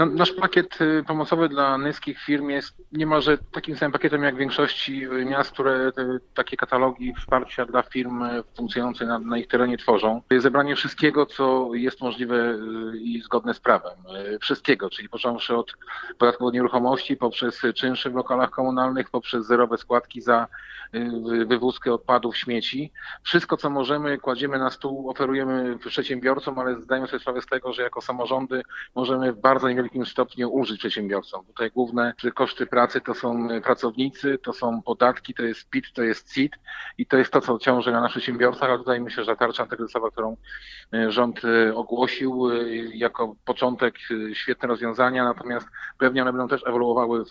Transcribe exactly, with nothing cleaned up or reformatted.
Nasz pakiet y, pomocowy dla niskich firm jest niemalże takim samym pakietem jak w większości y, miast, które y, takie katalogi wsparcia dla firm y, funkcjonujące na, na ich terenie tworzą. Jest zebranie wszystkiego, co jest możliwe y, i zgodne z prawem. Y, Wszystkiego, czyli począwszy od podatku od nieruchomości, poprzez czynsze w lokalach komunalnych, poprzez zerowe składki za y, wywózkę odpadów, śmieci. Wszystko, co możemy, kładziemy na stół, oferujemy przedsiębiorcom, ale zdajemy sobie sprawę z tego, że jako samorządy możemy w bardzo niewielkim stopniu ulżyć przedsiębiorcom. Tutaj główne koszty pracy to są pracownicy, to są podatki, to jest P I T, to jest C I T i to jest to, co ciąży na naszych przedsiębiorcach, ale tutaj myślę, że tarcza antykryzysowa, którą rząd ogłosił jako początek, świetne rozwiązania, natomiast pewnie one będą też ewoluowały